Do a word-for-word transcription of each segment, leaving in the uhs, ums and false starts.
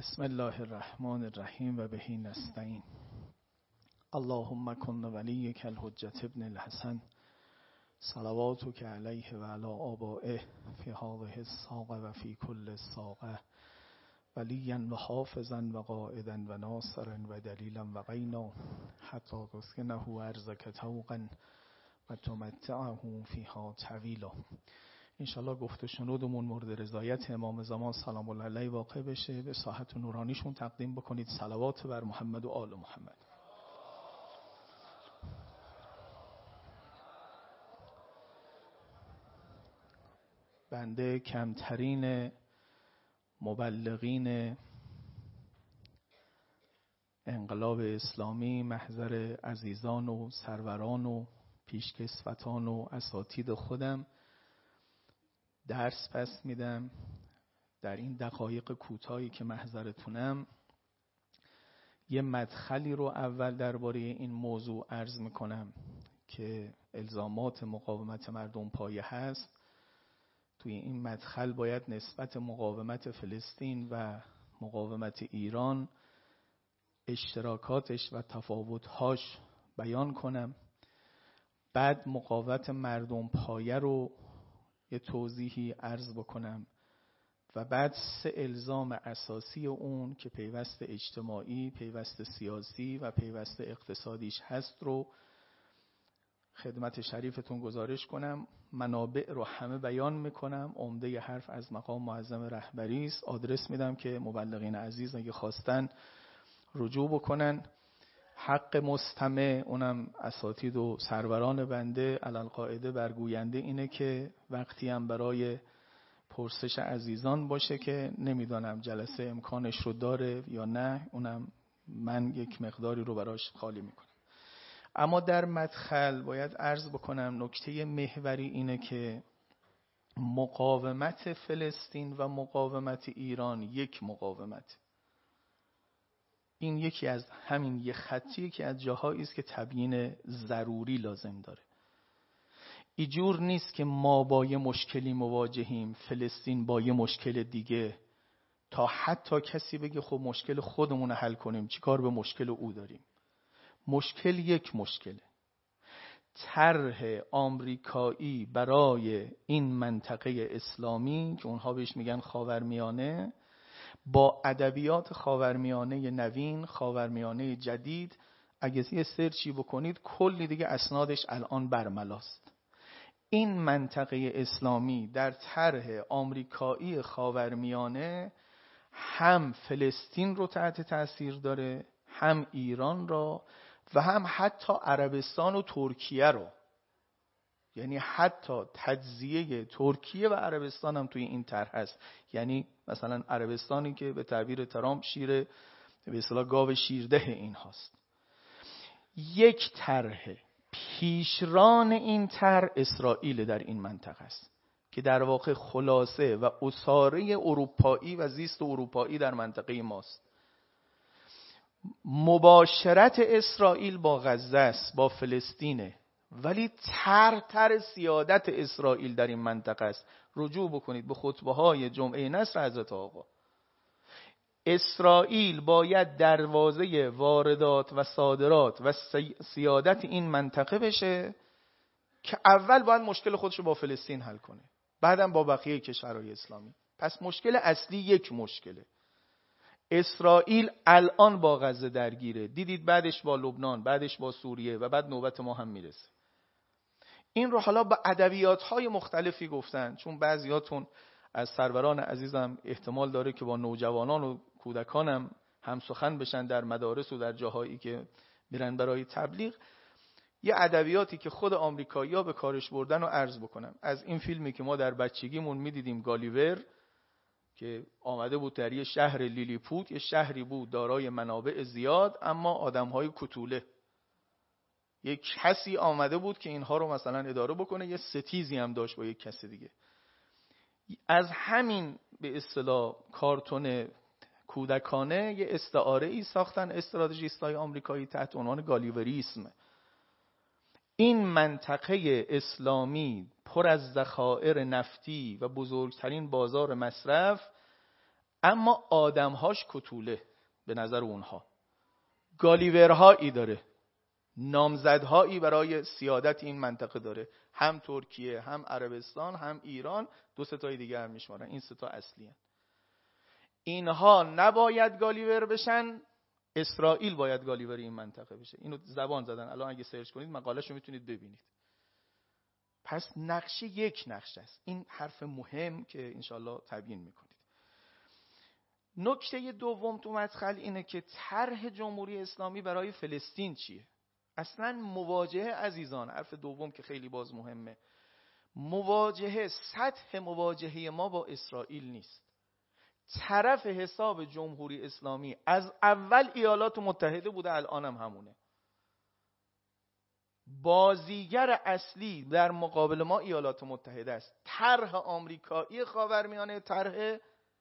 بسم الله الرحمن الرحیم و بهی نستعین. اللهم کن ولیک الحجة ابن الحسن صلواتک علیه و علی آبائه فی هذه الساعة و فی کل ساعة ولیا و حافظا و قائدا و ناصرا و دلیلا و غینا حتی تسکنه ارضک طوقا و تمتعه فیها طویلا. انشالله گفت و شنودمون مورد رضایت امام زمان سلام الله علیه واقع بشه. به ساحت نورانیشون تقدیم بکنید صلوات بر محمد و آل محمد. بنده کمترین مبلغین انقلاب اسلامی محضر عزیزان و سروران و پیشکسوتان و اساتید خودم درس پس میدم. در این دقایق کوتاهی که محضرتونم یه مدخلی رو اول درباره این موضوع عرض میکنم که الزامات مقاومت مردم پایه هست. توی این مدخل باید نسبت مقاومت فلسطین و مقاومت ایران اشتراکاتش و تفاوتهاش بیان کنم. بعد مقاومت مردم پایه رو یه توضیحی عرض بکنم و بعد سه الزام اساسی اون که پیوست اجتماعی، پیوست سیاسی و پیوست اقتصادیش هست رو خدمت شریفتون گزارش کنم. منابع رو همه بیان میکنم. عمده حرف از مقام معظم رهبری است. آدرس میدم که مبلغین عزیز اگه خواستن رجوع بکنن. حق مستمع اونم اساتید و سروران بنده علالقاعده برگوینده اینه که وقتی هم برای پرسش عزیزان باشه که نمیدانم جلسه امکانش رو داره یا نه، اونم من یک مقداری رو براش خالی میکنم. اما در مدخل باید عرض بکنم نکته محوری اینه که مقاومت فلسطین و مقاومت ایران یک مقاومت. این یکی از همین یه خطیه که از جاهایی است که تبیین ضروری لازم داره. اینجور نیست که ما با یه مشکلی مواجهیم، فلسطین با یه مشکل دیگه، تا حتی کسی بگه خب مشکل خودمون رو حل کنیم، چی کار به مشکل او داریم. مشکل یک مشکله. طرح آمریکایی برای این منطقه اسلامی که اونها بهش میگن خاورمیانه، با ادبیات خاورمیانه نوین، خاورمیانه جدید، اگه یه سرچی بکنید کلی دیگه اسنادش الان برملاست. این منطقه اسلامی در طرح آمریکایی خاورمیانه هم فلسطین رو تحت تاثیر داره، هم ایران را و هم حتی عربستان و ترکیه رو. یعنی حتی تجزیه ترکیه و عربستان هم توی این طرح هست. یعنی مثلا عربستانی که به تعبیر ترامپ شیر به اصطلاح گاو شیرده این هاست. یک طرح پیشران این طرح اسرائیل در این منطقه است که در واقع خلاصه و اساره اروپایی و زیست اروپایی در منطقه ماست. مباشرت اسرائیل با غزه است، با فلسطینه، ولی تر تر سیادت اسرائیل در این منطقه است. رجوع بکنید به خطبه های جمعه نصر حضرت آقا. اسرائیل باید دروازه واردات و صادرات و سیادت این منطقه بشه که اول باید مشکل خودش رو با فلسطین حل کنه، بعدم با بقیه کشورهای اسلامی. پس مشکل اصلی یک مشکله. اسرائیل الان با غزه درگیره، دیدید بعدش با لبنان، بعدش با سوریه و بعد نوبت ما هم میرسه. این رو حالا با ادبیات‌های مختلفی گفتن، چون بعضیاتون از سروران عزیزم احتمال داره که با نوجوانان و کودکانم هم سخن بشن در مدارس و در جاهایی که میرن برای تبلیغ. یه ادبیاتی که خود آمریکایی‌ها به کارش بردن رو عرض بکنم. از این فیلمی که ما در بچگیمون میدیدیم گالیور، که آمده بود در یه شهر لیلیپوت، یه شهری بود دارای منابع زیاد اما آدم‌های کوتوله. یک کسی آمده بود که اینها رو مثلا اداره بکنه، یه ستیزی هم داشت با یک کسی دیگه. از همین به اصطلاح کارتون کودکانه یه استعاره ای ساختن استراتژیست‌های آمریکایی تحت عنوان گالیوریسم. این منطقه اسلامی پر از ذخایر نفتی و بزرگترین بازار مصرف اما آدمهاش کتوله به نظر اونها. گالیورهایی داره، نامزدهایی برای سیادت این منطقه داره، هم ترکیه، هم عربستان، هم ایران، دو سه تای دیگه هم میشمارن. این سه تا اصلی هن. اینها نباید گالیور بشن، اسرائیل باید گالیور این منطقه بشه. اینو زبان زدن، الان اگه سرچ کنید مقالهشو میتونید ببینید. پس نقشه یک نقشه است. این حرف مهم که انشالله تبیین میکنید. نکته دوم تو مدخل اینه که طرح جمهوری اسلامی برای فلسطین چیه؟ اصلا مواجهه عزیزان، حرف دوم که خیلی باز مهمه، مواجهه، سطح مواجهه ما با اسرائیل نیست. طرف حساب جمهوری اسلامی از اول ایالات متحده بوده، الان هم همونه. بازیگر اصلی در مقابل ما ایالات متحده است. طرح آمریکایی خاورمیانه طرح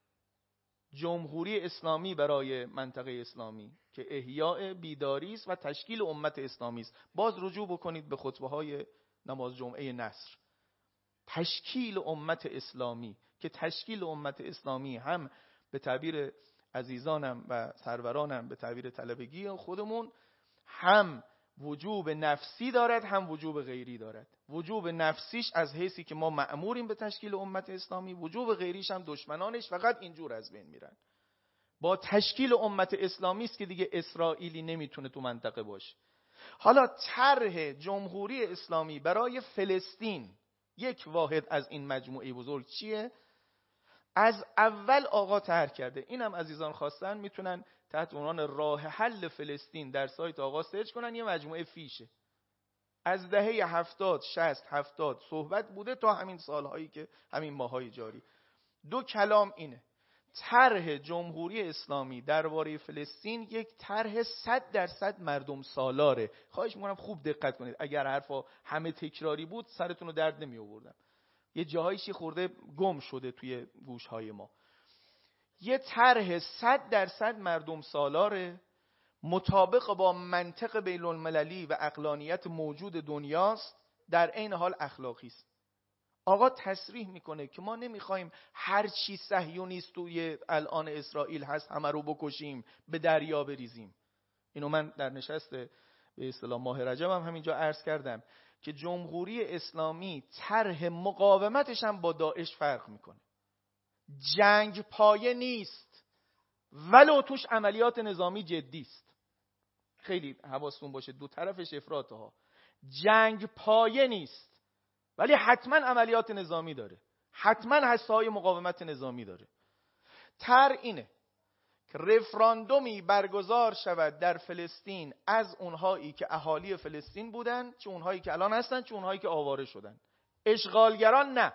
جمهوری اسلامی برای منطقه اسلامی که احیاء بیداری است و تشکیل امت اسلامی است. باز رجوع بکنید به خطبه های نماز جمعه نصر. تشکیل امت اسلامی که تشکیل امت اسلامی هم به تعبیر عزیزانم و سرورانم به تعبیر طلبگی خودمون هم وجوب نفسی دارد هم وجوب غیری دارد. وجوب نفسیش از حیثی که ما مأموریم به تشکیل امت اسلامی، وجوب غیریش هم دشمنانش فقط اینجور از بین میرن. با تشکیل امت اسلامی است که دیگه اسرائیلی نمیتونه تو منطقه باشه. حالا طرح جمهوری اسلامی برای فلسطین، یک واحد از این مجموعه بزرگ چیه؟ از اول آقا طرح کرده. اینم عزیزان خواستن میتونن تحت عنوان راه حل فلسطین در سایت آقا سرچ کنن، یه مجموعه فیشه. از دهه هفتاد، شصت، هفتاد صحبت بوده تا همین سالهایی که همین ماهای جاری. دو کلام اینه: طرح جمهوری اسلامی درباره فلسطین یک طرح صد درصد مردم سالاره. خواهش می‌کنم خوب دقت کنید. اگر حرفا همه تکراری بود سرتون رو درد نمی آوردم. یه جاهایش خورده گم شده توی گوش‌های ما. یه طرح صد درصد مردم سالاره، مطابق با منطق بین المللی و عقلانیت موجود دنیاست، در عین حال اخلاقی است. آقا تصریح میکنه که ما نمیخوایم هر چی صهیونیست توی الان اسرائیل هست همه رو بکشیم، به دریا بریزیم. اینو من در نشست به اصطلاح ماه رجب هم همینجا عرض کردم که جمهوری اسلامی طرح مقاومتش هم با داعش فرق میکنه. جنگ پایه نیست ولو توش عملیات نظامی جدی است. خیلی حواستون باشه، دو طرفش افراطه ها. جنگ پایه نیست ولی حتما عملیات نظامی داره، حتما هسته‌های مقاومت نظامی داره. تر اینه که رفراندومی برگزار شود در فلسطین از اونهایی که اهالی فلسطین بودن، چه اونهایی که الان هستن چه اونهایی که آواره شدن. اشغالگران نه.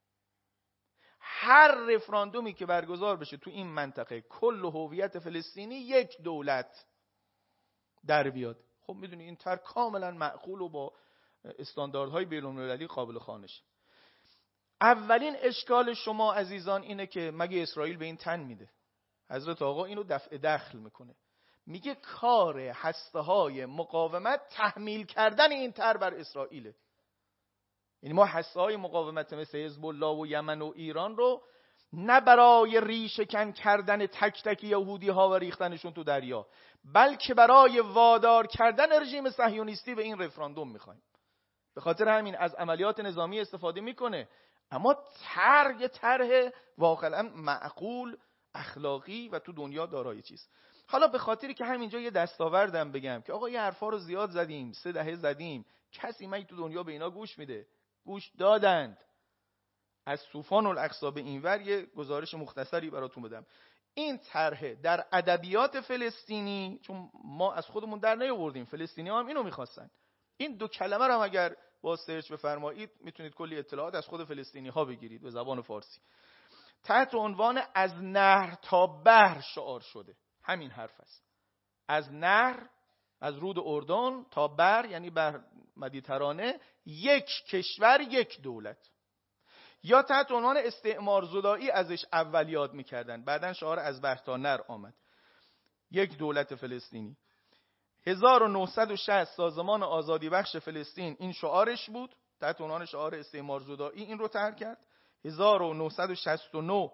هر رفراندومی که برگزار بشه تو این منطقه کل هویت فلسطینی یک دولت در بیاد. خب میدونی این طرح کاملا معقول و با استانداردهای بین‌المللی قابل خوانش. اولین اشکال شما عزیزان اینه که مگه اسرائیل به این تن میده؟ حضرت آقا اینو دفع دخل میکنه، میگه کار هسته‌های مقاومت تحمیل کردن این طرح بر اسرائیله. یعنی ما هسته‌های مقاومت مثل حزب الله و یمن و ایران رو نه برای ریشه‌کن کردن تک تک یهودی ها و ریختنشون تو دریا، بلکه برای وادار کردن رژیم صهیونیستی به این رفراندوم میخوایم. به خاطر همین از عملیات نظامی استفاده میکنه، اما طرح یه طرح واقعا معقول، اخلاقی و تو دنیا دارای چیز. حالا به خاطری که همینجا یه دستاوردم بگم که آقا یه حرفا رو زیاد زدیم، سه دهه زدیم، کسی مگه تو دنیا به اینا گوش میده؟ گوش دادند. از طوفان الاقصی به اینور یه گزارش مختصری براتون بدم. این طرح در ادبیات فلسطینی، چون ما از خودمون در نیاوردیم، فلسطینی هم اینو میخواستن. این دو کلمه رو هم اگر با سرچ بفرمایید میتونید کلی اطلاعات از خود فلسطینی ها بگیرید به زبان فارسی. تحت عنوان از نهر تا بحر شعار شده. همین حرف است. از نهر، از رود اردن تا بحر، یعنی بحر مدیترانه، یک کشور یک دولت. یا تحت عنوان استعمار زدایی ازش اول یاد میکردن، بعدن شعار از بحر تا نهر آمد. یک دولت فلسطینی. هزار و نهصد و شصت سازمان آزادی بخش فلسطین این شعارش بود، تحت عنوان شعار استعمار زدایی این رو طرح کرد. هزار و نهصد و شصت و نه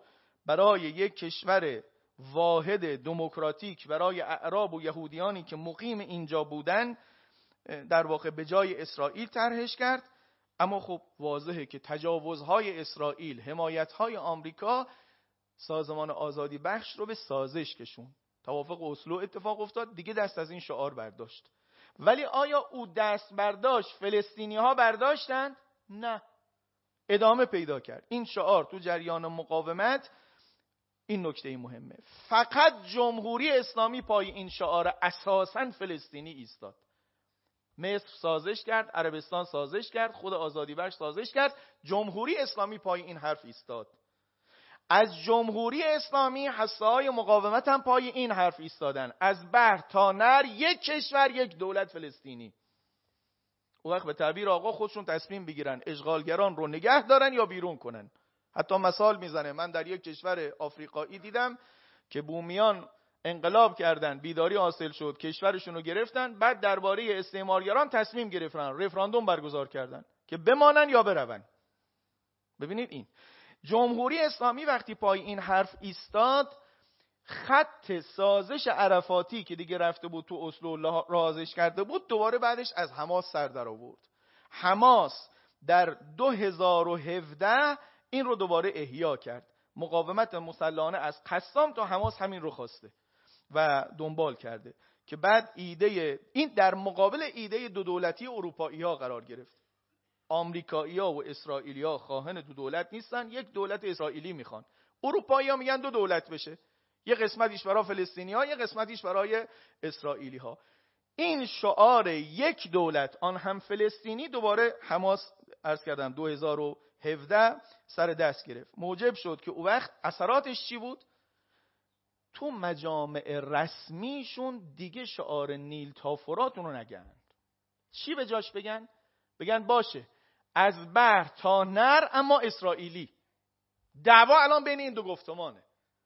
برای یک کشور واحد دموکراتیک برای اعراب و یهودیانی که مقیم اینجا بودن در واقع به جای اسرائیل طرحش کرد. اما خب واضحه که تجاوزهای اسرائیل، حمایتهای آمریکا سازمان آزادی بخش رو به سازش کشون. توافق اسلو اتفاق افتاد، دیگه دست از این شعار برداشت. ولی آیا او دست برداشت فلسطینی ها برداشتند؟ نه، ادامه پیدا کرد. این شعار تو جریان مقاومت، این نکته مهمه، فقط جمهوری اسلامی پای این شعار اساساً فلسطینی ایستاد. مصر سازش کرد، عربستان سازش کرد، خود آزادی بخش سازش کرد، جمهوری اسلامی پای این حرف ایستاد. از جمهوری اسلامی حسای مقاومت هم پای این حرف ایستادن، از بحر تا نر یک کشور یک دولت فلسطینی. اون وقت به تعبیر آقا خودشون تصمیم بگیرن اشغالگران رو نگه دارن یا بیرون کنن. حتی مثال میزنه، من در یک کشور آفریقایی دیدم که بومیان انقلاب کردن، بیداری حاصل شد، کشورشون رو گرفتن، بعد درباره استعمارگران تصمیم گرفتن، رفراندوم برگزار کردن که بمانن یا برون. ببینید این جمهوری اسلامی وقتی پای این حرف ایستاد، خط سازش عرفاتی که دیگه رفته بود تو اسلو رازش کرده بود، دوباره بعدش از حماس سر در آورد. حماس در دو هزار و هفده این رو دوباره احیا کرد. مقاومت مسلحانه از قسام تا حماس همین رو خواسته و دنبال کرده که بعد ایده این در مقابل ایده دو دولتی اروپایی ها قرار گرفت. آمریکایی ها و اسرائیلی ها خواهان دو دولت نیستن، یک دولت اسرائیلی میخوان. اروپایی ها میگن دو دولت بشه، یه قسمتیش برای فلسطینی ها، یه قسمتیش برای اسرائیلی ها. این شعار یک دولت آن هم فلسطینی دوباره حماس عرض کردم دو هزار و هفده سر دست گرفت. موجب شد که اون وقت اثراتش چی بود؟ تو مجامع رسمیشون دیگه شعار نیل تا فرات اونو نگن. چی به جاش بگن؟ بگن باشه از بحر تا نر اما اسرائیلی. دعوا الان بین این دو گفتمانه.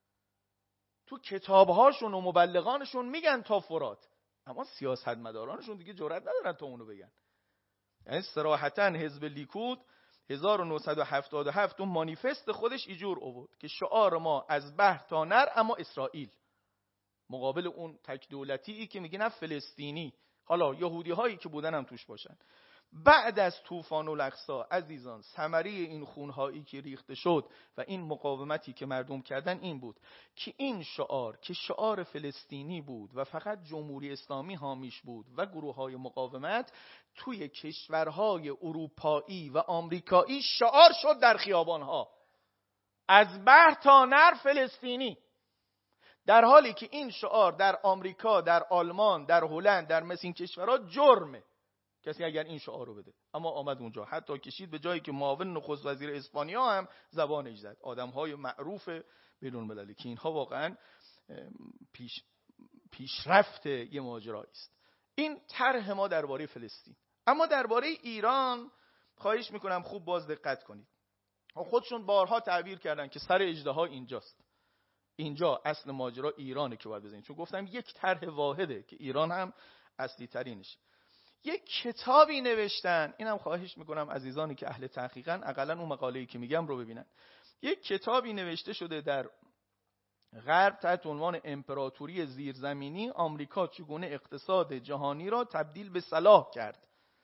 تو کتابهاشون و مبلغانشون میگن تا فرات، اما سیاستمدارانشون دیگه جرئت ندارن تا اونو بگن. یعنی صراحتاً حزب لیکود هزار و نهصد و هفتاد و هفت اون مانیفست خودش اینجور آورد که شعار ما از بحر تا نر اما اسرائیل، مقابل اون تک دولتی که میگه نه فلسطینی، حالا یهودی هایی که بودن هم توش باشن. بعد از طوفان الاقصی عزیزان، ثمره این خونهایی که ریخته شد و این مقاومتی که مردم کردن این بود که این شعار که شعار فلسطینی بود و فقط جمهوری اسلامی حامیش بود و گروه های مقاومت، توی کشورهای اروپایی و آمریکایی شعار شد در خیابانها، از بحر تا نر فلسطینی. در حالی که این شعار در آمریکا، در آلمان، در هلند، در مثل این کشورها جرمه کسی اگر این شعار رو بده. اما آمد اونجا حتی کشید به جایی که معاون نخست وزیر اسپانیا هم زبانش زد. آدم‌های معروف بیرون المللی که اینها واقعا پیش پیشرفت یه ماجرایی است. این طرح ما درباره فلسطین. اما درباره ایران خواهش میکنم خوب باز دقت کنید. خودشون بارها تعبیر کردن که سر اژدها اینجاست. اینجا اصل ماجرا ایرانه که باید بزنید. چون گفتم یک طرح واحده که ایران هم اصلی ترینش. یک کتابی نوشتن، اینم خواهش میکنم عزیزانی که اهل تحقیقن اقلا اون مقاله‌ای که میگم رو ببینن. یک کتابی نوشته شده در غرب تحت عنوان امپراتوری زیرزمینی، آمریکا چگونه اقتصاد جهانی را تبدیل به صلاح کرد.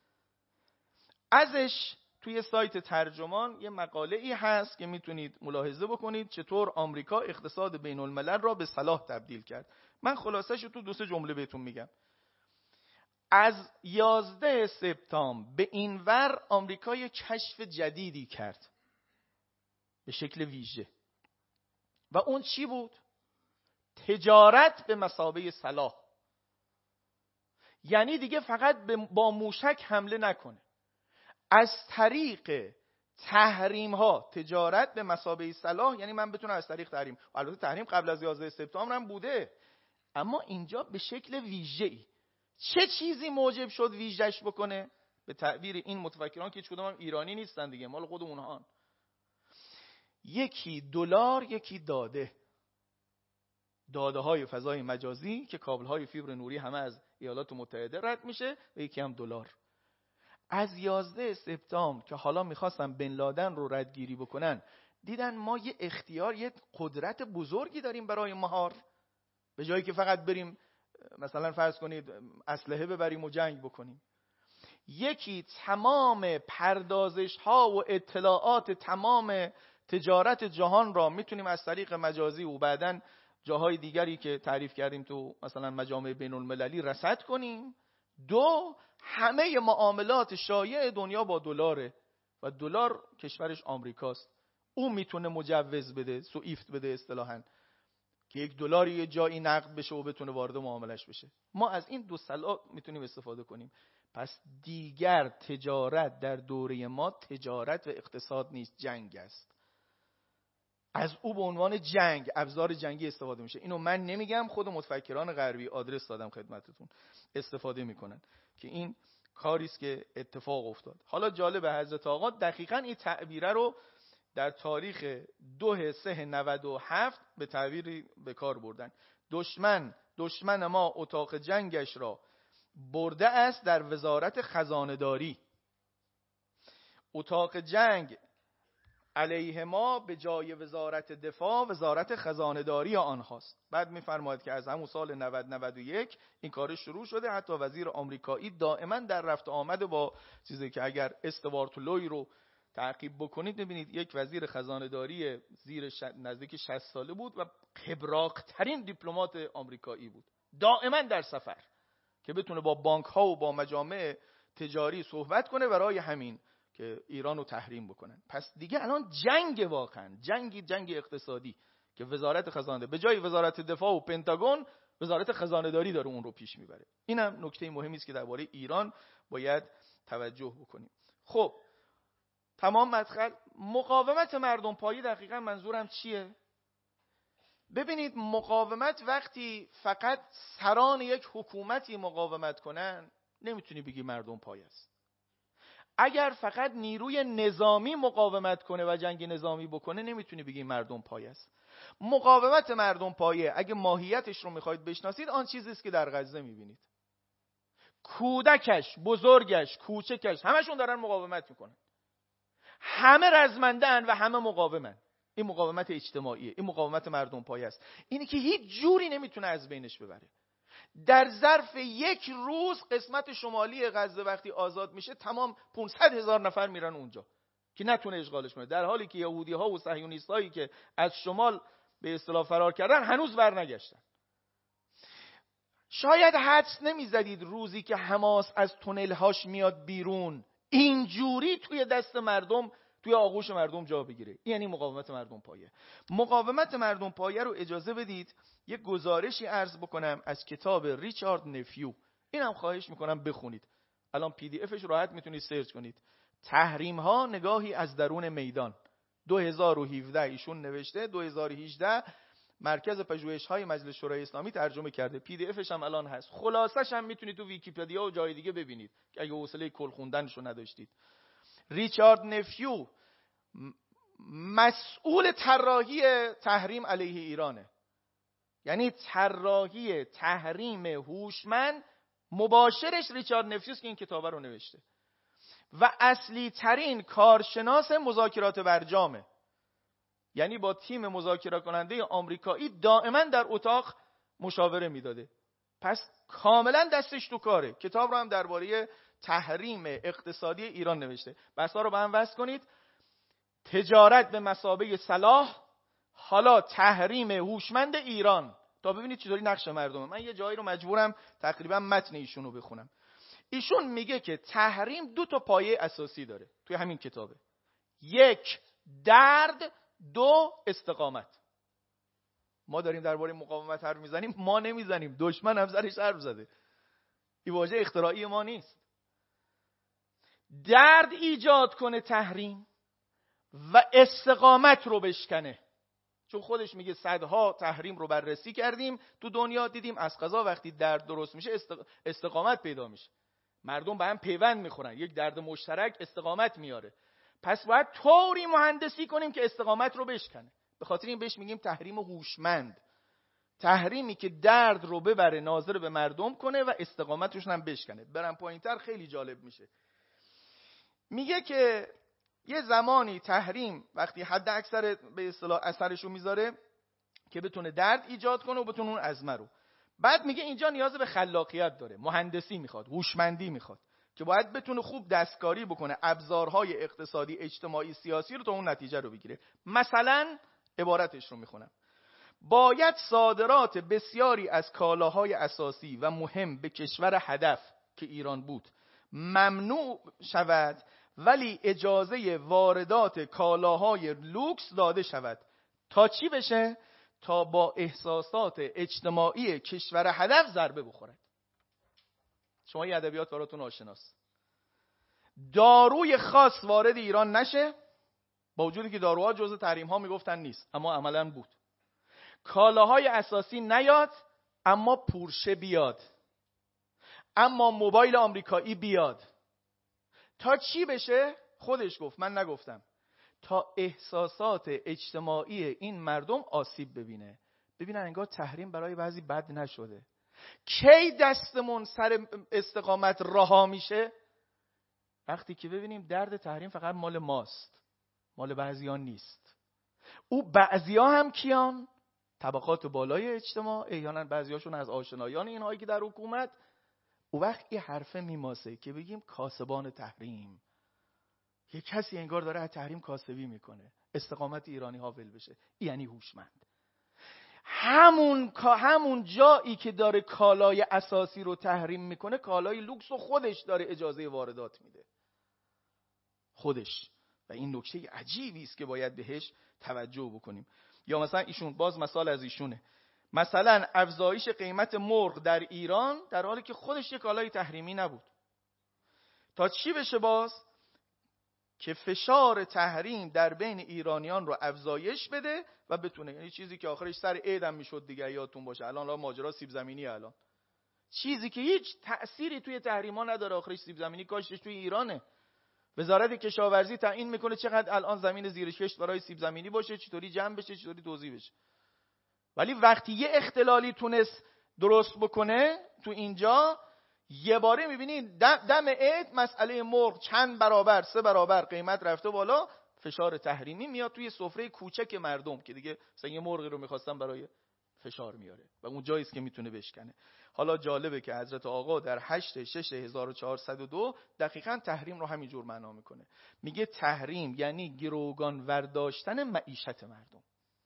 ازش توی سایت ترجمان یه مقاله ای هست که میتونید ملاحظه بکنید چطور آمریکا اقتصاد بین الملل را به صلاح تبدیل کرد. من خلاصش رو تو دو سه جمله بهتون میگم. از یازده سپتامبر به اینور آمریکا یک کشف جدیدی کرد به شکل ویژه و اون چی بود؟ تجارت به مثابه سلاح. یعنی دیگه فقط با موشک حمله نکنه، از طریق تحریم ها تجارت به مثابه سلاح. یعنی من بتونم از طریق تحریم، البته تحریم قبل از یازده سپتامبر هم بوده، اما اینجا به شکل ویژه‌ای. چه چیزی موجب شد ویژه‌اش بکنه؟ به تعبیر این متفکران که هیچ کدوم هم ایرانی نیستن دیگه، مال خود اونها. یکی دلار، یکی داده. داده های فضای مجازی که کابل های فیبر نوری همه از ایالات متحده رد میشه و یکی هم دلار. از یازده سپتامبر که حالا میخواستن بن لادن رو ردگیری بکنن، دیدن ما یه اختیار، یه قدرت بزرگی داریم برای مهار. به جایی که فقط بریم مثلا فرض کنید اسلحه ببریم و جنگ بکنیم، یکی تمام پردازش ها و اطلاعات تمام تجارت جهان را میتونیم از طریق مجازی و بعدن جاهای دیگری که تعریف کردیم تو مثلا مجامع بین المللی رصد کنیم. دو، همه معاملات شایع دنیا با دلاره و دلار کشورش آمریکاست. اون میتونه مجوز بده، سوئیفت بده اصطلاحاً، که یک دلاری یه جایی نقد بشه و بتونه وارد معاملش بشه. ما از این دو سلاح میتونیم استفاده کنیم. پس دیگر تجارت در دوره ما تجارت و اقتصاد نیست، جنگ است. از او به عنوان جنگ، ابزار جنگی استفاده میشه. اینو من نمیگم، خود متفکران غربی آدرس دادم خدمتتون استفاده میکنن که این کاری است که اتفاق افتاد. حالا جالب، حضرت آقا دقیقاً این تعبیره رو در تاریخ دو سه نود و هفت به تعبیری به کار بردن. دشمن دشمن ما اتاق جنگش را برده است در وزارت خزانه‌داری. اتاق جنگ علیه ما به جای وزارت دفاع وزارت خزانه‌داری آنهاست. بعد می‌فرماید که از همون سال نود نود و یک این کار شروع شده. حتی وزیر آمریکایی دائما در رفت آمد با چیزی که اگر استوارت لوی رو تعقیب بکنید ببینید یک وزیر خزانه‌داری زیر ش... نزدیک شصت ساله بود و خبراق‌ترین دیپلمات آمریکایی بود، دائما در سفر که بتونه با بانک‌ها و با مجامع تجاری صحبت کنه برای همین که ایران رو تحریم بکنن. پس دیگه الان جنگ، واقعا جنگی، جنگ اقتصادی که وزارت خزانه به جای وزارت دفاع و پنتاگون وزارت خزانه‌داری داره اون رو پیش میبره. اینم نکته مهمی است که درباره ایران باید توجه بکنیم. خب تمام مدخل. مقاومت مردم پایی دقیقا منظورم چیه؟ ببینید مقاومت وقتی فقط سران یک حکومتی مقاومت کنن نمیتونی بگی مردم پایه است. اگر فقط نیروی نظامی مقاومت کنه و جنگ نظامی بکنه نمیتونی بگی مردم پایه است. مقاومت مردم پایه اگه ماهیتش رو میخواید بشناسید آن چیزی است که در غزه میبینید. کودکش، بزرگش، کوچکش همشون دارن مقاومت میکنن. همه رزمنده‌اند و همه مقاومن. این مقاومت اجتماعیه، این مقاومت مردم پایه است. اینی که هیچ جوری نمیتونه از بینش ببره. در ظرف یک روز قسمت شمالی غزه وقتی آزاد میشه تمام پانصد هزار نفر میرن اونجا که نتونه اشغالش کنه، در حالی که یهودی ها و صهیونیست هایی که از شمال به اصطلاح فرار کردن هنوز برنگشتن. شاید حدس نمیزدید روزی که حماس از تونل هاش میاد بیرون اینجوری توی دست مردم، توی آغوش مردم جا بگیره. یعنی مقاومت مردم پایه. مقاومت مردم پایه رو اجازه بدید یک گزارشی عرض بکنم از کتاب ریچارد نفیو. اینم خواهش میکنم بخونید. الان پی دی افش راحت میتونید سرچ کنید. تحریم ها نگاهی از درون میدان. دو هزار و هفده ایشون نوشته، دو هزار و هجده مرکز پژوهش های مجلس شورای اسلامی ترجمه کرده. پی دی افش هم الان هست. خلاصش هم میتونید تو ویکی‌پدیا و جای دیگه ببینید که اگه حوصله کل خوندنشو نداشتید. ریچارد نفیو مسئول طراحی تحریم علیه ایرانه. یعنی طراحی تحریم هوشمند مباشرش ریچارد نفیوست که این کتاب رو نوشته و اصلی ترین کارشناس مذاکرات برجامه. یعنی با تیم مذاکره کننده آمریکایی دائما در اتاق مشاوره میداده. پس کاملا دستش تو کاره. کتاب رو هم درباره تحریم اقتصادی ایران نوشته. بحثا رو به هم وصل کنید. تجارت به مثابه سلاح، حالا تحریم هوشمند ایران، تا ببینید چطوری نقش مردمه. من یه جایی رو مجبورم تقریبا متن ایشون رو بخونم. ایشون میگه که تحریم دو تا پایه اساسی داره توی همین کتابه. یک، درد. دو، استقامت. ما داریم درباره مقاومت حرف میزنیم، ما نمیزنیم، دشمن هم سرش حرف زده. این واژه اختراعی ما نیست. درد ایجاد کنه تحریم و استقامت رو بشکنه. چون خودش میگه صدها تحریم رو بررسی کردیم تو دنیا، دیدیم از قضا وقتی درد درست میشه استقامت پیدا میشه. مردم به هم پیوند میخورن، یک درد مشترک استقامت میاره. پس باید طوری مهندسی کنیم که استقامت رو بشکنه. به خاطر این بهش میگیم تحریم هوشمند. تحریمی که درد رو ببره ناظر به مردم کنه و استقامتشون هم بشکنه. برم پایینتر خیلی جالب میشه. میگه که یه زمانی تحریم وقتی حد اکثر به اصطلاح اثرشو میذاره که بتونه درد ایجاد کنه و بتونه اون ازمه رو. بعد میگه اینجا نیاز به خلاقیت داره، مهندسی میخواد، هوشمندی میخواد که باید بتونه خوب دستکاری بکنه ابزارهای اقتصادی، اجتماعی، سیاسی رو تا اون نتیجه رو بگیره. مثلا عبارتش رو میخونم: باید صادرات بسیاری از کالاهای اساسی و مهم به کشور هدف که ایران بود ممنوع شود، ولی اجازه واردات کالاهای لوکس داده شود. تا چی بشه؟ تا با احساسات اجتماعی کشور هدف ضربه بخورد. شما این ادبیات براتون آشناست. داروی خاص وارد ایران نشه، با وجودی که داروها جزء تحریم ها میگفتن نیست، اما عملاً بود. کالاهای اساسی نیاد، اما پورشه بیاد، اما موبایل آمریکایی بیاد. تا چی بشه؟ خودش گفت، من نگفتم. تا احساسات اجتماعی این مردم آسیب ببینه، ببینن انگار تحریم برای بعضی بد نشده. کی دستمون سر استقامت رها میشه؟ وقتی که ببینیم درد تحریم فقط مال ماست، مال بعضیان نیست. او بعضیا هم کیان؟ طبقات بالای اجتماع، احیانا بعضیاشون از آشنایان اینهایی که در حکومت. او وقت این حرفه میماسه که بگیم کاسبان تحریم. یه کسی انگار داره از تحریم کاسبی میکنه، استقامت ایرانی ها ول بشه. یعنی هوشمند. همون همون جایی که داره کالای اساسی رو تحریم میکنه، کالای لوکس رو خودش داره اجازه واردات میده، خودش. و این نکته عجیبی است که باید بهش توجه بکنیم. یا مثلا ایشون، باز مثال از ایشونه، مثلا افزایش قیمت مرغ در ایران در حالی که خودش یک کالای تحریمی نبود. تا چی بشه؟ باز که فشار تحریم در بین ایرانیان رو افزایش بده و بتونه، یعنی چیزی که آخرش سر عید هم میشد دیگه، یادتون باشه. الان لا ماجرا سیب زمینی، الان چیزی که هیچ تأثیری توی تحریما نداره، آخرش سیب زمینی کاشتش توی ایرانه. وزارت کشاورزی تعیین میکنه چقدر الان زمین زیر کشت برای سیب زمینی باشه، چطوری جمع بشه، چطوری توزیع بشه. ولی وقتی یه اختلالی تونست درست بکنه تو اینجا، یه باره میبینید دم عید مسئله مرغ چند برابر، سه برابر قیمت رفته بالا. فشار تحریمی میاد توی سفره کوچک مردم که دیگه مثلا یه مرغی رو میخواستن برای فشار میاره و اون جایی است که میتونه بشکنه. حالا جالبه که حضرت آقا در هشت شش هزار و چهارصد و دو دقیقاً تحریم رو همین جور معنا میکنه. میگه تحریم یعنی گروگان ورداشتن معیشت مردم.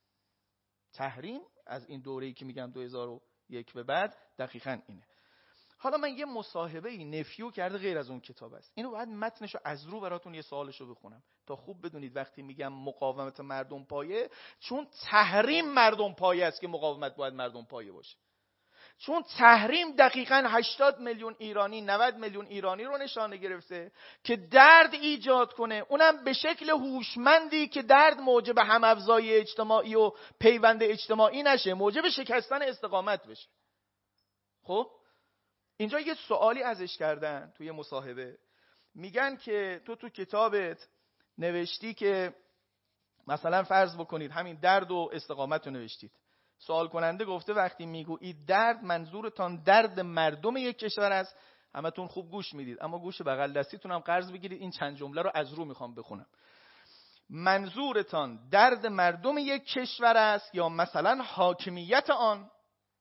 تحریم از این دوره‌ای که میگم دو هزار و یک به بعد دقیقاً اینه. حالا من یه مصاحبه ای نفیو کرده غیر از اون کتاب است. اینو باید متنشو از رو براتون یه سوالشو بخونم تا خوب بدونید وقتی میگم مقاومت مردم پایه، چون تحریم مردم پایه است که مقاومت باید مردم پایه باشه. چون تحریم دقیقاً هشتاد میلیون ایرانی، نود میلیون ایرانی رو نشانه گرفته که درد ایجاد کنه، اونم به شکل هوشمندی که درد موجب هم افزایی اجتماعی و پیوند اجتماعی نشه، موجب شکستن استقامت بشه. خب اینجا یه سوالی ازش کردن توی مصاحبه، میگن که تو تو کتابت نوشتی که مثلا فرض بکنید همین درد و استقامت رو نوشتید. سوال کننده گفته وقتی میگویید درد، منظورتان درد مردم یک کشور است؟ همتون خوب گوش میدید، اما گوش بغل دستیتون هم قرض بگیرید، این چند جمله رو از رو میخوام بخونم. منظورتان درد مردم یک کشور است یا مثلا حاکمیت آن؟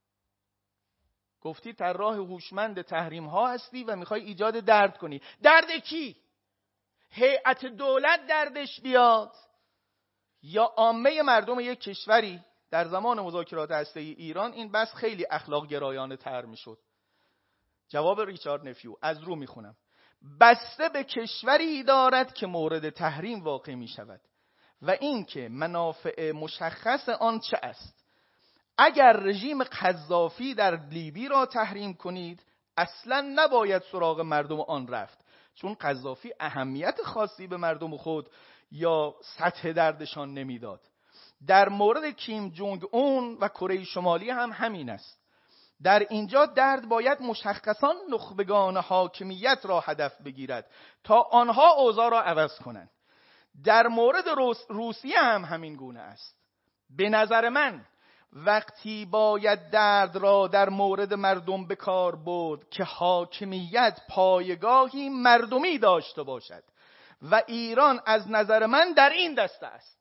گفتی در راه هوشمند تحریم ها هستی و میخوای ایجاد درد کنی. درد کی؟ هیئت دولت دردش بیاد یا عامه مردم یک کشوری؟ در زمان مذاکرات هسته‌ای ایران این بحث خیلی اخلاق گرایانه تر میشد. جواب ریچارد نفیو از رو میخونم: بسته به کشوری دارد که مورد تحریم واقع میشود و اینکه منافع مشخص آن چه است. اگر رژیم قذافی در لیبی را تحریم کنید، اصلا نباید سراغ مردم آن رفت، چون قذافی اهمیت خاصی به مردم خود یا سطح دردشان نمیداد. در مورد کیم جونگ اون و کره شمالی هم همین است. در اینجا درد باید مشخصاً نخبگان حاکمیت را هدف بگیرد تا آنها اوضاع را عوض کنند. در مورد روس، روسیه هم همین گونه است. به نظر من وقتی باید درد را در مورد مردم به کار برد که حاکمیت پایگاهی مردمی داشته باشد و ایران از نظر من در این دسته است.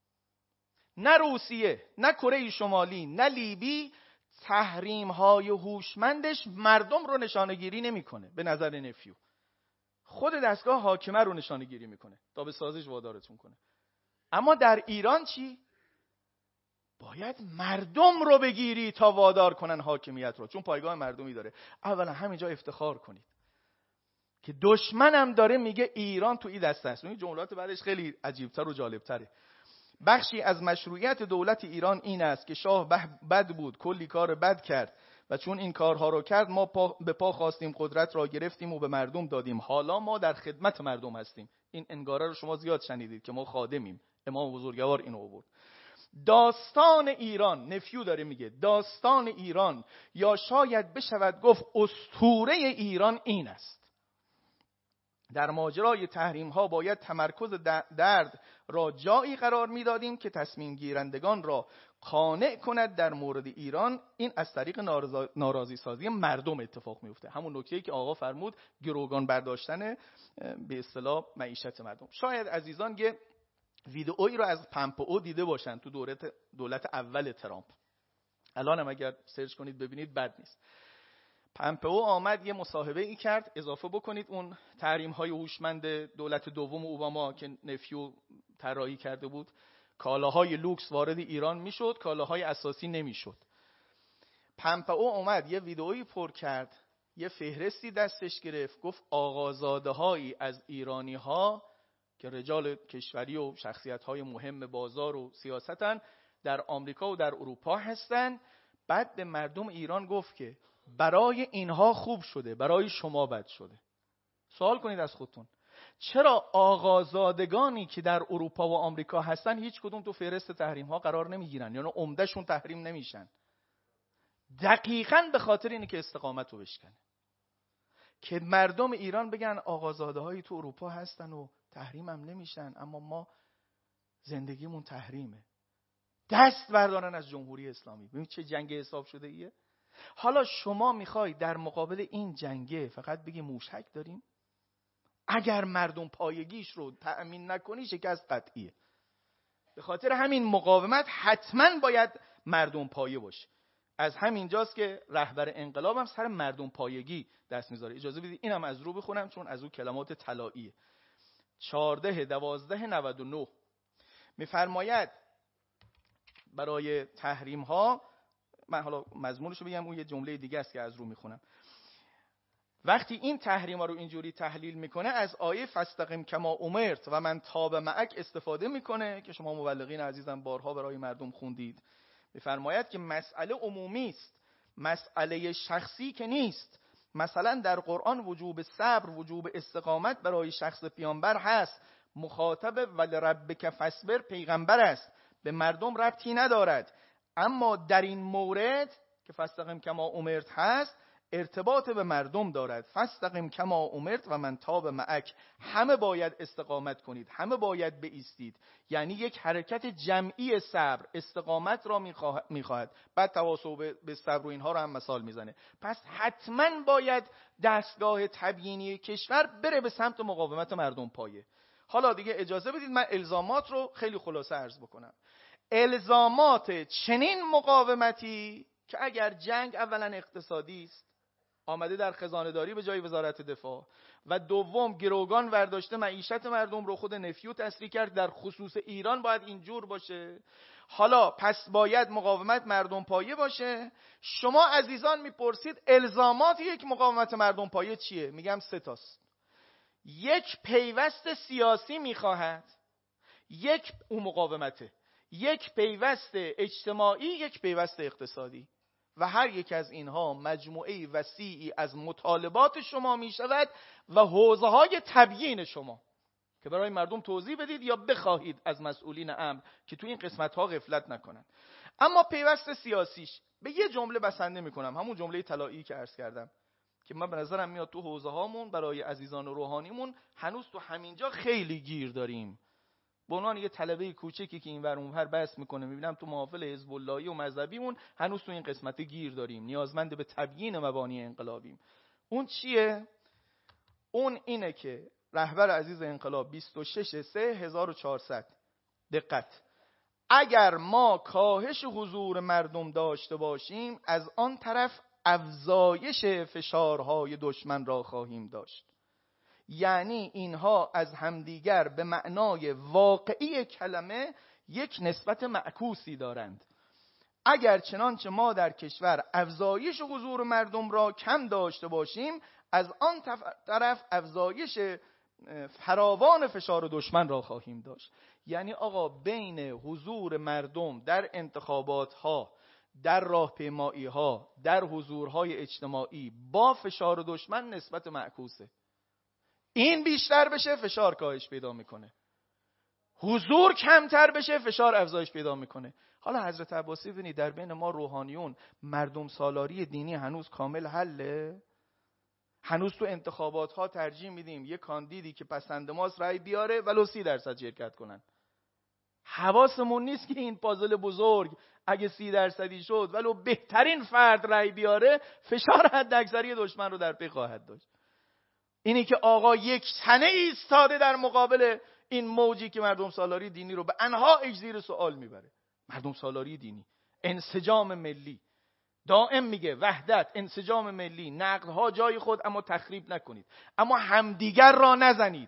نه روسیه، نه کره شمالی، نه لیبی تحریم های هوشمندش مردم رو نشانه‌گیری نمیکنه. به نظر نفیو خود دستگاه حاکمه رو نشانه‌گیری میکنه تا به سازش وادارتون کنه. اما در ایران چی؟ باید مردم رو بگیری تا وادار کنن حاکمیت رو، چون پایگاه مردمی داره. اولا همینجا افتخار کنید که دشمنم داره میگه ایران تو این دسته است. این جملات بعدش خیلی عجیبتر و جالبتره. بخشی از مشروعیت دولت ایران این است که شاه بد بود، کلی کار بد کرد و چون این کارها رو کرد ما پا به پا خواستیم، قدرت را گرفتیم و به مردم دادیم. حالا ما در خدمت مردم هستیم. این انگاره رو شما زیاد شنیدید که ما خادمیم. امام بزرگوار اینو آورد. داستان ایران، نفیو داره میگه داستان ایران یا شاید بشود گفت اسطوره ایران این است: در ماجرای تحریم ها باید تمرکز درد را جایی قرار میدادیم که تصمیم گیرندگان را قانع کند در مورد ایران. این از طریق ناراضی سازی مردم اتفاق میفته. همون نکته‌ای که آقا فرمود، گروگان برداشتن به اصطلاح معیشت مردم. شاید عزیزان یه ویدئویی رو از پمپئو دیده باشن تو دولت دولت اول ترامپ. الان هم اگر سرچ کنید ببینید بد نیست. پمپئو آمد یه مصاحبه ای کرد. اضافه بکنید اون تحریم های هوشمند دولت دوم اوباما که نفیو طراحی کرده بود، کالاهای لوکس وارد ایران میشد، کالاهای اساسی نمیشد. پمپئو اومد یه ویدئویی پر کرد، یه فهرستی دستش گرفت، گفت آقازاده هایی از ایرانی ها که رجال کشوری و شخصیت های مهم بازار و سیاستن در آمریکا و در اروپا هستن. بعد به مردم ایران گفت که برای اینها خوب شده، برای شما بد شده. سوال کنید از خودتون، چرا آقازادگانی که در اروپا و آمریکا هستن هیچ کدوم تو فهرست تحریم ها قرار نمیگیرن، یعنی عمدهشون تحریم نمیشن؟ دقیقاً به خاطر اینه که استقامت رو بشکنه، که مردم ایران بگن آقازاده هایی تو اروپا هستن و تحریم هم نمیشن، اما ما زندگیمون تحریمه. دست بردارن از جمهوری اسلامی. ببین چه جنگ حساب شده ایه. حالا شما میخوای در مقابل این جنگه فقط بگی موشک داریم؟ اگر مردم پایگیش رو تأمین نکنی شکست قطعیه. به خاطر همین مقاومت حتما باید مردم پایه باشه. از همین جاست که رهبر انقلاب هم سر مردم پایگی دست میذاره. اجازه بدید اینم از رو بخونم چون از اون کلمات طلاییه. چهارده دوازده نود و نه میفرماید برای تحریم ها، من حالا مضمونشو بگم، اون یه جمله دیگه است که از رو میخونم. وقتی این تحریم ها رو اینجوری تحلیل میکنه از آیه فاستقم کما امرت و من تاب معک استفاده میکنه که شما مبلغین عزیزم بارها برای مردم خوندید. میفرماید که مسئله عمومی است، مسئله شخصی که نیست. مثلا در قرآن وجوب صبر، وجوب استقامت برای شخص پیامبر هست. مخاطب ولربک فاصبر پیغمبر است، به مردم ربطی ندارد. اما در این مورد که فاستقم کما امرت هست ارتباط به مردم دارد. فاستقم کما امرت و من تاب معک. همه باید استقامت کنید، همه باید بایستید. یعنی یک حرکت جمعی صبر استقامت را میخواهد. بعد تواصل به صبر و اینها رو هم مثال میزنه. پس حتما باید دستگاه تبیینی کشور بره به سمت مقاومت مردم پایه. حالا دیگه اجازه بدید من الزامات رو خیلی خلاصه عرض بکنم. الزامات چنین مقاومتی که اگر جنگ اولا اقتصادی است، آمده در خزانه داری به جای وزارت دفاع، و دوم گروگان ورداشته معیشت مردم رو، خود نفیو تصریح کرد در خصوص ایران باید اینجور باشه. حالا پس باید مقاومت مردم پایه باشه. شما عزیزان میپرسید الزامات یک مقاومت مردم پایه چیه؟ میگم سه تاست. یک پیوست سیاسی میخواهد، یک اون مقاومته، یک پیوست اجتماعی، یک پیوست اقتصادی، و هر یک از اینها مجموعه وسیعی از مطالبات شما می شود و حوزه های تبیین شما که برای مردم توضیح بدید یا بخواهید از مسئولین امر که تو این قسمت ها غفلت نکنن. اما پیوست سیاسیش به یه جمله بسنده می کنم، همون جمله طلایی که عرض کردم که من به نظرم میاد تو حوزه هامون برای عزیزان روحانیمون هنوز تو همینجا خیلی گیر داریم. به عنوان یه طلبه کوچکی که این ور اون ور بحث میکنه میبینم تو محافل حزب اللهی و مذهبیمون هنوز تو این قسمت گیر داریم، نیازمند به تبیین مبانی انقلابیم. اون چیه؟ اون اینه که رهبر عزیز انقلاب بیست و شش سه هزار و چهارصد. دقت. اگر ما کاهش حضور مردم داشته باشیم، از آن طرف افزایش فشارهای دشمن را خواهیم داشت. یعنی اینها از همدیگر به معنای واقعی کلمه یک نسبت معکوسی دارند. اگر چنانچه ما در کشور افزایش حضور مردم را کم داشته باشیم، از آن طرف افزایش فراوان فشار دشمن را خواهیم داشت. یعنی آقا بین حضور مردم در انتخابات ها، در راهپیمایی ها، در حضورهای اجتماعی با فشار دشمن نسبت معکوسه. این بیشتر بشه فشار کاهش پیدا میکنه، حضور کمتر بشه فشار افزایش پیدا میکنه. حالا حضرت عباسی ببینید در بین ما روحانیون مردم سالاری دینی هنوز کامل حله؟ هنوز تو انتخابات ها ترجیح میدیم یه کاندیدی که پسند ماست رأی بیاره ولو سی درصد شرکت کنن. حواسمون نیست که این پازل بزرگ اگه سی درصدی شد ولو بهترین فرد رأی بیاره، فشار حداکثری دشمن رو در پی خواهد داشت. اینی که آقا یک تنه ایستاده در مقابل این موجی که مردم سالاری دینی رو به انواع زیر سوال میبره. مردم سالاری دینی، انسجام ملی، دائم میگه وحدت، انسجام ملی، نقدها جای خود اما تخریب نکنید، اما همدیگر را نزنید.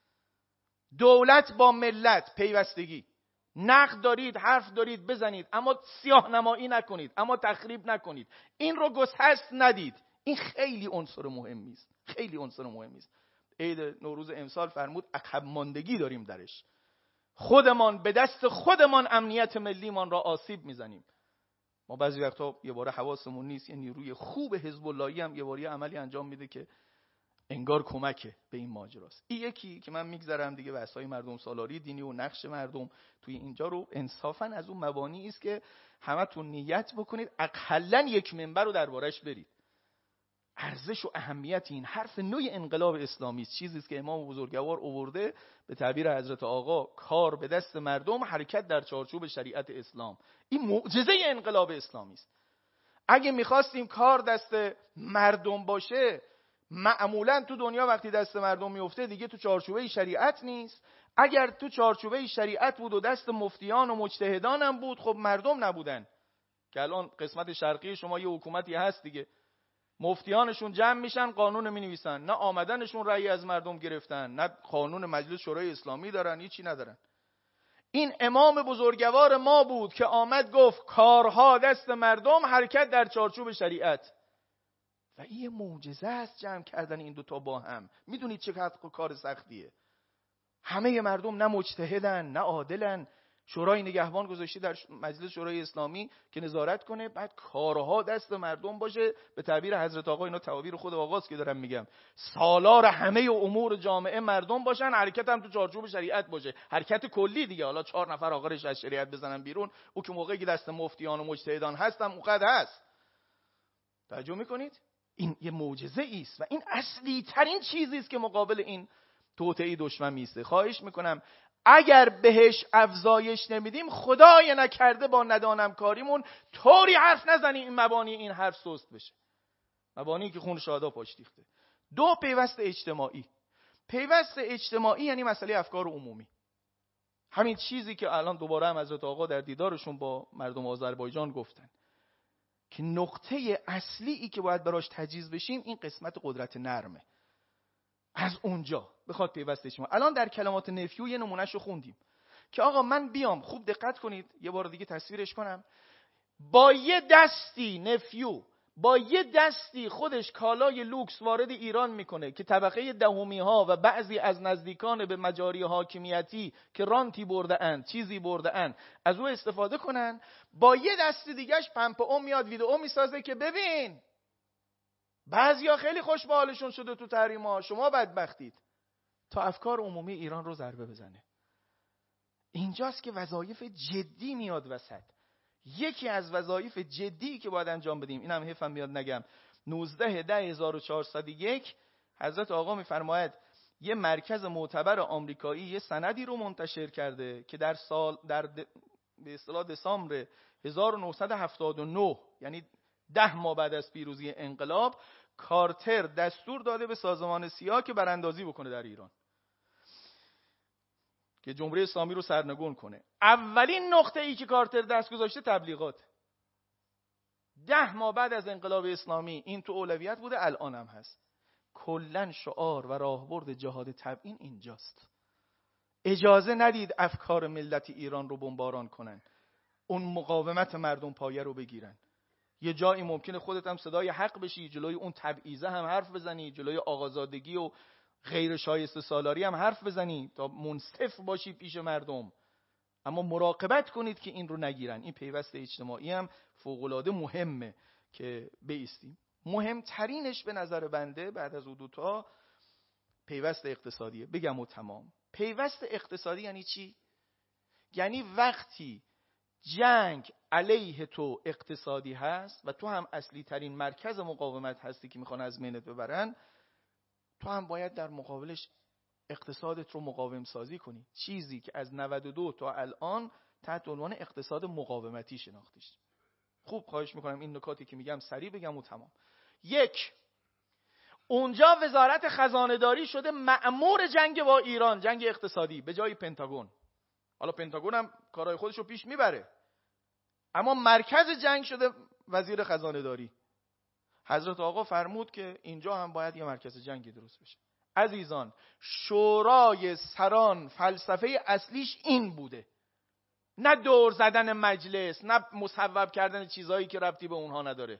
دولت با ملت پیوستگی، نقد دارید، حرف دارید بزنید، اما سیاه نمایی نکنید، اما تخریب نکنید. این رو گسست ندید. این خیلی عنصر مهمی است، خیلی عنصر مهمی است. عید نوروز امسال فرمود عقب ماندگی داریم درش. خودمان به دست خودمان امنیت ملیمان را آسیب میزنیم. ما بعضی وقتا یه باره حواسمون نیست، یه نیروی خوب حزب اللهی هم یه باره عملی انجام میده که انگار کمکه به این ماجراست. این یکی که من میگذرم دیگه، بحث‌های مردم سالاری دینی و نقش مردم توی اینجا رو انصافا از اون مبانی است که همتون نیت بکنید اقلاً یک منبر رو دربارش برید. ارزش و اهمیت این حرف نوع انقلاب اسلامی است، چیزی است که امام بزرگوار آورده به تعبیر حضرت آقا کار به دست مردم، حرکت در چارچوب شریعت اسلام. این معجزه انقلاب اسلامی است. اگه می‌خواستیم کار دست مردم باشه، معمولاً تو دنیا وقتی دست مردم میفته دیگه تو چارچوبه شریعت نیست. اگر تو چارچوبه شریعت بود و دست مفتیان و مجتهدان هم بود، خب مردم نبودن. که الان قسمت شرقی شما یه حکومتی هست دیگه، مفتیانشون جمع میشن قانون مینویسن، نه آمدنشون رأی از مردم گرفتن، نه قانون مجلس شورای اسلامی دارن، هیچی ندارن. این امام بزرگوار ما بود که آمد گفت کارها دست مردم، حرکت در چارچوب شریعت. و این معجزه است جمع کردن این دوتا با هم. میدونید چقدر کار سختیه؟ همه مردم نه مجتهدن نه عادلن. شورای نگهبان گذاشتی در مجلس شورای اسلامی که نظارت کنه، بعد کارها دست مردم باشه. به تعبیر حضرت آقا، اینا تعابیر خود آقاست که دارم میگم، سالار همه امور جامعه مردم باشن، حرکت هم تو چارچوب شریعت باشه، حرکت کلی دیگه. حالا چهار نفر آخرش از شریعت بزنن بیرون، او که موقعی که دست مفتیان و مجتهدان هستن اونقدر هست. توجه میکنید؟ این یه معجزه است و این اصلی ترین چیزی است که مقابل این توطئه دشمن میسته. خواهش میکنم اگر بهش افزایش نمیدیم، خدای نکرده با ندانم کاریمون طوری حرف نزنیم این مبانی این حرف سست بشه، مبانی که خون شهدا پاش ریخته. دو، پیوست اجتماعی. پیوست اجتماعی یعنی مسئله افکار عمومی. همین چیزی که الان دوباره هم حضرت آقا در دیدارشون با مردم آذربایجان گفتن که نقطه اصلی ای که باید براش تجهیز بشیم این قسمت قدرت نرمه. از اونجا بخواد پیوست اجتماعی. الان در کلمات نفیو یه نمونهشو خوندیم که آقا من بیام، خوب دقت کنید یه بار دیگه تصویرش کنم، با یه دستی نفیو، با یه دستی خودش کالای لوکس وارد ایران میکنه که طبقه دهمی ها و بعضی از نزدیکان به مجاری حاکمیتی که رانتی برده اند، چیزی برده اند، از او استفاده کنن. با یه دستی دیگهش پمپ اوم میاد ویدئو میسازه که ببین بعضیا خیلی خوش به حالشون شده تو تحریم‌ها، شما بدبختید، تا افکار عمومی ایران رو ضربه بزنه. اینجاست که وظایف جدی میاد وسط. یکی از وظایف جدی که باید انجام بدیم، اینم حیفم میاد نگم، نوزده ده هزار و چهارصد و یک حضرت آقا میفرماید یه مرکز معتبر آمریکایی یه سندی رو منتشر کرده که در سال در د... به اصطلاح دسامبر هزار و نهصد و هفتاد و نه، یعنی ده ماه بعد از پیروزی انقلاب، کارتر دستور داده به سازمان سیا که براندازی بکنه در ایران. که جمهوری اسلامی رو سرنگون کنه. اولین نقطه ای که کارتر دست گذاشته تبلیغات. ده ماه بعد از انقلاب اسلامی این تو اولویت بوده، الان هم هست. کلن شعار و راهبرد جهاد تبیین اینجاست. اجازه ندید افکار ملت ایران رو بمباران کنن، اون مقاومت مردم پایه رو بگیرن. یه جایی ممکنه خودت هم صدای حق بشی، جلوی اون تبعیضه هم حرف بزنی، جلوی آقازادگی و غیر شایسته سالاری هم حرف بزنی تا منصف باشی پیش مردم، اما مراقبت کنید که این رو نگیرن. این پیوست اجتماعی هم فوق‌العاده مهمه که بایستیم. مهمترینش به نظر بنده بعد از حدودها پیوست اقتصادیه. بگم و تمام. پیوست اقتصادی یعنی چی؟ یعنی وقتی جنگ علیه تو اقتصادی هست و تو هم اصلی ترین مرکز مقاومت هستی که میخوان از بینت ببرن، تو هم باید در مقابلش اقتصادت رو مقاوم سازی کنی. چیزی که از نود و دو تا الان تحت عنوان اقتصاد مقاومتی شناخته شده. خوب خواهش میکنم این نکاتی که میگم سریع بگم و تمام. یک، اونجا وزارت خزانه داری شده مأمور جنگ با ایران، جنگ اقتصادی، به جای پنتاگون. حالا پنتاگون هم کارهای خودش رو پیش میبره، اما مرکز جنگ شده وزیر خزانه داری. حضرت آقا فرمود که اینجا هم باید یه مرکز جنگی درست بشه. عزیزان، شورای سران فلسفه اصلیش این بوده، نه دور زدن مجلس، نه مصوب کردن چیزهایی که ربطی به اونها نداره.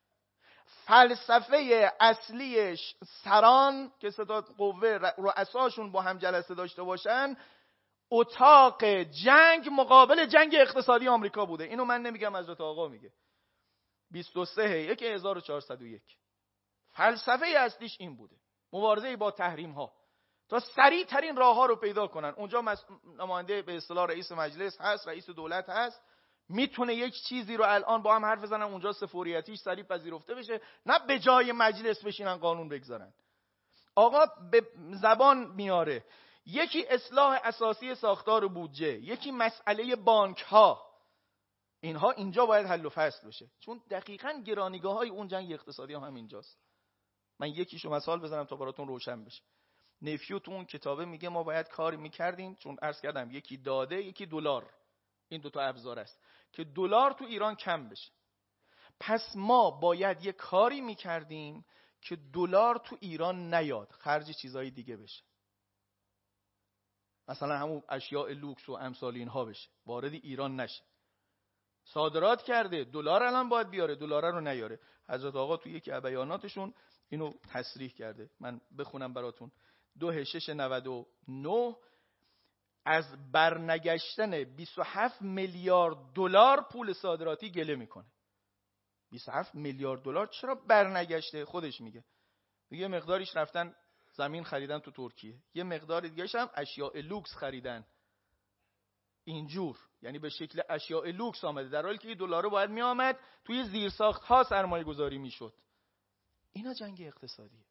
فلسفه اصلیش سران که ستا قوه رؤساشون با هم جلسه داشته باشن، اتاق جنگ مقابل جنگ اقتصادی آمریکا بوده. اینو من نمیگم، حضرت آقا میگه. بیست و سه یک هزار و چهارصد و یک. فلسفه اصلیش این بوده، مبارزه با تحریم ها تا سریع ترین راه ها رو پیدا کنن. اونجا نماینده به اصطلاح رئیس مجلس هست، رئیس دولت هست، میتونه یک چیزی رو الان با هم حرف بزنن اونجا سفوریتیش سریع پذیرفته بشه، نه به جای مجلس بشینن قانون بگذارن. آقا به زبان میاره، یکی اصلاح اساسی ساختار بودجه، یکی مسئله بانک ها. اینها اینجا باید حل و فصل بشه، چون دقیقاً گرانیگاه های اون جنگ اقتصادی هم همینجاست. من یکیشو مثال بزنم تا براتون روشن بشه. نفیو تو اون کتابه میگه ما باید کاری میکردیم، چون عرض کردم یکی داده یکی دلار، این دوتا ابزار است که دلار تو ایران کم بشه. پس ما باید یه کاری میکردیم که دلار تو ایران نیاد، خرج چیزای دیگه بشه، مثلا همون اشیاء لوکس و امثال اینها بشه، وارد ایران نشه. صادرات کرده، دلار الان باید بیاره، دلار رو نیاره. حضرت آقا تو یکی از بیاناتشون اینو تصریح کرده، من بخونم براتون. دو شش نود و نه از برنگشتن بیست و هفت میلیارد دلار پول صادراتی گله میکنه. بیست و هفت میلیارد دلار چرا برنگشته؟ خودش میگه یه مقداریش رفتن زمین خریدن تو ترکیه، یه مقدار دیگه‌ش هم اشیاء لوکس خریدن. اینجور یعنی به شکل اشیاء لوکس آمده، در حالی که این دلار باید می آمد توی زیرساخت ها سرمایه گذاری می شد. اینا جنگ اقتصادیه.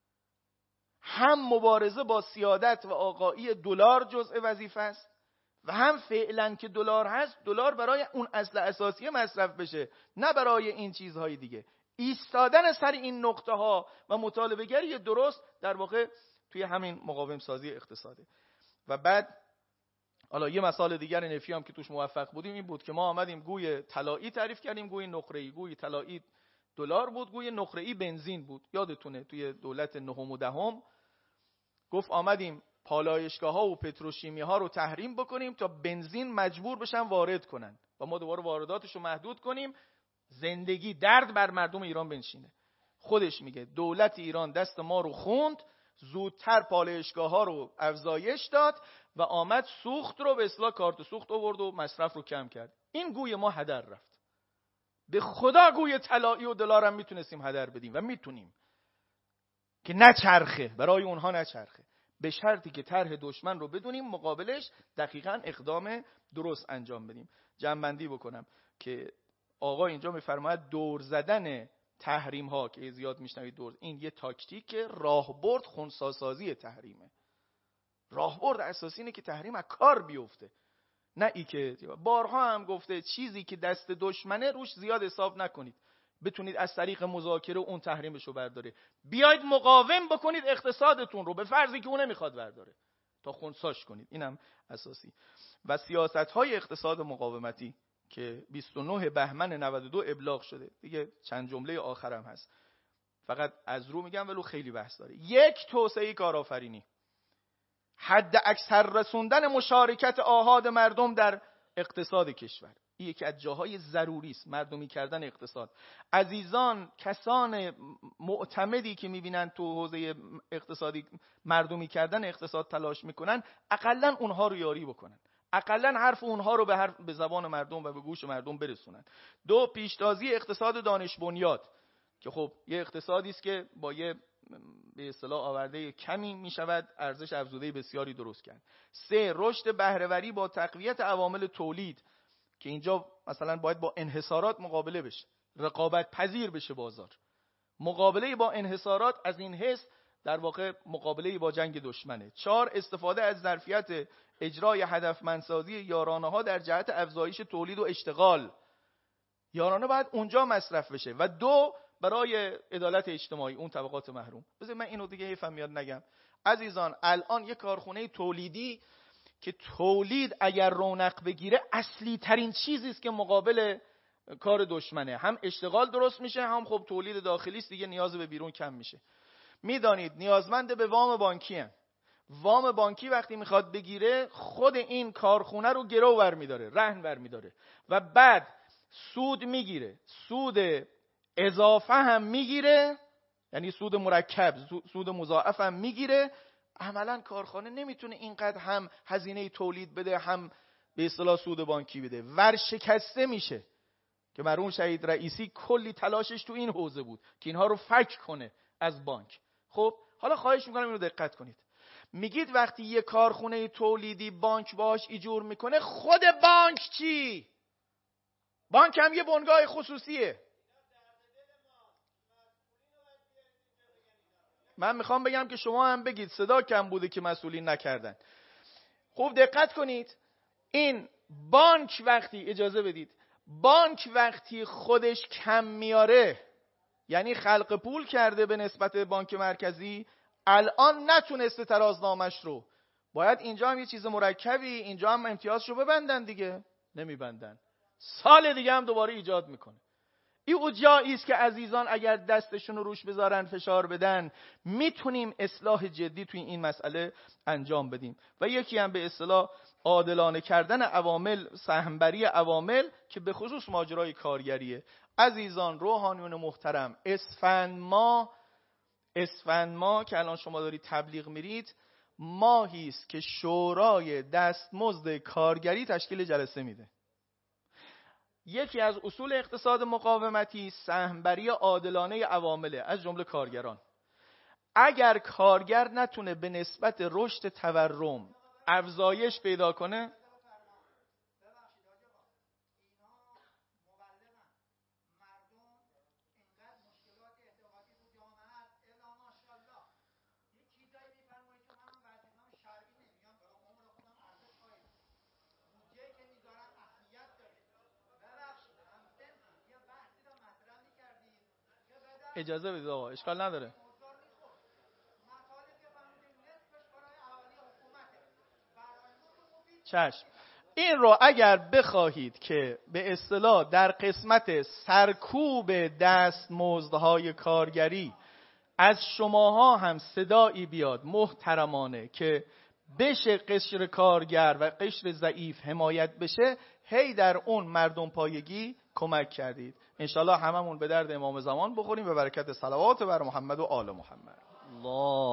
هم مبارزه با سیادت و آقایی دلار جزء وظیفه است و هم فعلا که دلار هست، دلار برای اون اصل اساسی مصرف بشه، نه برای این چیزهای دیگه. ایستادن سر این نقطه ها و مطالبه گری درست در واقع توی همین مقاوم سازی اقتصاده. و بعد حالا یه مثال دیگر نفی هم که توش موفق بودیم این بود که ما آمدیم گوی طلایی تعریف کردیم، گوی نقره‌ای. گوی طلایی دلار بود، گوی نقره‌ای بنزین بود. یادتونه توی دولت نهم و دهم گفت آمدیم پالایشگاه‌ها و پتروشیمی‌ها رو تحریم بکنیم تا بنزین مجبور بشن وارد کنن و ما دوباره وارداتش رو محدود کنیم، زندگی درد بر مردم ایران بنشینه. خودش میگه دولت ایران دست ما رو خوند، زودتر پالایشگاه‌ها رو افزایش داد و آمد سوخت رو به اصطلاح کارت سوخت آورد و مصرف رو کم کرد. این گوی ما هدر رفت. به خدا گوی طلایی و دلار هم میتونستیم هدر بدیم و میتونیم که نچرخه، برای اونها نچرخه، به شرطی که طرح دشمن رو بدونیم، مقابلش دقیقاً اقدام درست انجام بدیم. جمع‌بندی بکنم که آقا اینجا میفرماید دور زدن تحریم ها که زیاد میشنوید دور، این یه تاکتیک راهبرد خنثی‌سازی تحریمه. راهبرد اساسی اینه که تحریم از کار بیفته، نه ای که بارها هم گفته چیزی که دست دشمنه روش زیاد حساب نکنید، بتونید از طریق مذاکره اون تحریمشو برداره. بیاید مقاوم بکنید اقتصادتون رو، به فرضی که اون نمیخواد برداره. تا خنثیش کنید. اینم اساسی. و سیاست‌های اقتصاد مقاومتی که بیست و نه بهمن نود و دو ابلاغ شده، دیگه چند جمله آخرم هست، فقط از رو میگم ولو خیلی بحث داره. یک، توسعه کارآفرینی، حد اکثر رسوندن مشارکت آحاد مردم در اقتصاد کشور. این یکی از جاهای ضروری است، مردمی کردن اقتصاد. عزیزان، کسان معتمدی که میبینن تو حوزه اقتصادی مردمی کردن اقتصاد تلاش میکنن، اقلن اونها رو یاری بکنن، اقلن حرف اونها رو به حرف به زبان مردم و به گوش مردم برسونن. دو، پیشتازی اقتصاد دانش بنیاد که خب یه اقتصادی است که با یه به اصطلاح آورده کمی میشود ارزش افزوده بسیاری درست کرد. سه، رشد بهره‌وری با تقویت عوامل تولید که اینجا مثلا باید با انحصارات مقابله بشه، رقابت پذیر بشه بازار. مقابله با انحصارات از این حیث در واقع مقابله با جنگ دشمنه. چهار، استفاده از ظرفیت اجرای هدفمندسازی یارانه‌ها در جهت افزایش تولید و اشتغال. یارانه باید اونجا مصرف بشه. و دو، برای عدالت اجتماعی اون طبقات محروم. بذارید من اینو دیگه حیفم میاد نگم. عزیزان، الان یک کارخونه تولیدی که تولید اگر رونق بگیره اصلی ترین چیزی است که مقابل کار دشمنه. هم اشتغال درست میشه، هم خب تولید داخلی است، دیگه نیاز به بیرون کم میشه. میدانید نیازمند به وام بانکی هست. وام بانکی وقتی میخواد بگیره خود این کارخونه رو گرو ور میداره، رهن ور میداره و بعد سود میگیره، سود اضافه هم میگیره، یعنی سود مرکب، سود مضاعف هم میگیره. عملا کارخانه نمیتونه اینقدر هم هزینه تولید بده هم به اصطلاح سود بانکی بده، ورشکسته میشه. که مرحوم شهید رئیسی کلی تلاشش تو این حوزه بود که اینها رو فک کنه از بانک. خب حالا خواهش میکنم اینو دقت کنید. میگید وقتی یه کارخونه تولیدی بانک باهاش ایجور میکنه، خود بانک چی؟ بانک هم یه بنگاه خصوصیه. من میخوام بگم که شما هم بگید صدا کم بوده که مسئولین نکردن. خوب دقت کنید. این بانک وقتی اجازه بدید بانک وقتی خودش کم میاره، یعنی خلق پول کرده به نسبت بانک مرکزی، الان نتونسته ترازنامش رو، باید اینجا هم یه چیز مرکبی، اینجا هم امتیازشو ببندن دیگه، نمیبندن، سال دیگه هم دوباره ایجاد میکنه. این او جایی است که عزیزان اگر دستشون رو روش بذارن، فشار بدن، میتونیم اصلاح جدی توی این مسئله انجام بدیم. و یکی هم به اصطلاح عادلانه کردن عوامل، سهمبری عوامل که به خصوص ماجرای کارگریه. عزیزان روحانیون محترم، اسفند ماه اسفند ماه که الان شما دارید تبلیغ میرید، ماهی است که شورای دستمزد کارگری تشکیل جلسه میده. یکی از اصول اقتصاد مقاومتی سهمبری عادلانه عوامل از جمله کارگران. اگر کارگر نتونه به نسبت رشد تورم افزایش پیدا کنه، اجازه بدید آقا، اشکال نداره. چشم. این رو اگر بخواهید که به اصطلاح در قسمت سرکوب دستمزدهای کارگری از شماها هم صدایی بیاد محترمانه که بشه قشر کارگر و قشر ضعیف حمایت بشه، هی در اون مردم پایگی کمک کردید. انشالله هممون به درد امام زمان بخوریم به برکت صلوات بر محمد و آل محمد. الله